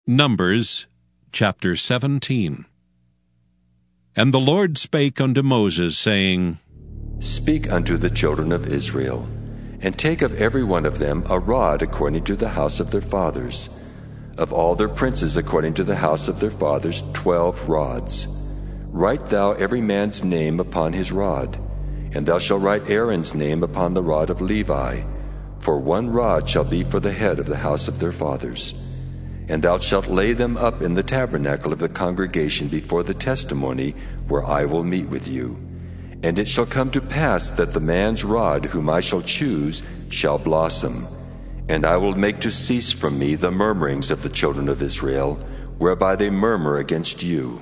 Numbers chapter 17. And the Lord spake unto Moses, saying, Speak unto the children of Israel, and take of every one of them a rod according to the house of their fathers, of all their princes according to the house of their fathers 12 rods. Write thou every man's name upon his rod, and thou shalt write Aaron's name upon the rod of Levi, for one rod shall be for the head of the house of their fathers. And thou shalt lay them up in the tabernacle of the congregation before the testimony, where I will meet with you. And it shall come to pass that the man's rod whom I shall choose shall blossom, and I will make to cease from me the murmurings of the children of Israel, whereby they murmur against you.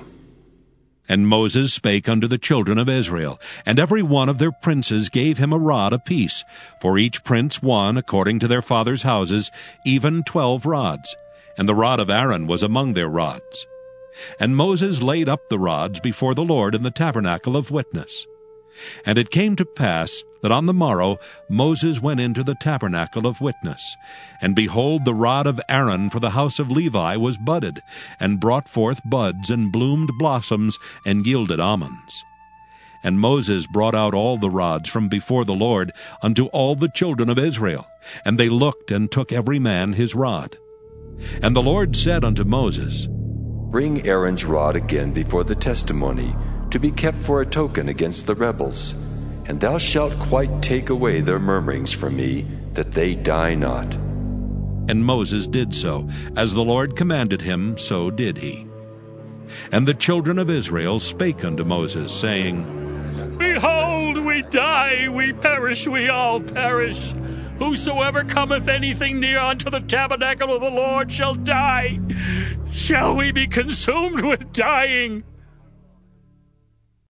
And Moses spake unto the children of Israel, and every one of their princes gave him a rod apiece, for each prince one according to their fathers' houses, even 12 rods. And the rod of Aaron was among their rods. And Moses laid up the rods before the Lord in the tabernacle of witness. And it came to pass that on the morrow Moses went into the tabernacle of witness. And behold, the rod of Aaron for the house of Levi was budded, and brought forth buds, and bloomed blossoms, and yielded almonds. And Moses brought out all the rods from before the Lord unto all the children of Israel. And they looked, and took every man his rod. And the Lord said unto Moses, Bring Aaron's rod again before the testimony, to be kept for a token against the rebels. And thou shalt quite take away their murmurings from me, that they die not. And Moses did so. As the Lord commanded him, so did he. And the children of Israel spake unto Moses, saying, Behold, we die, we perish, we all perish. Whosoever cometh anything near unto the tabernacle of the Lord shall die. Shall we be consumed with dying?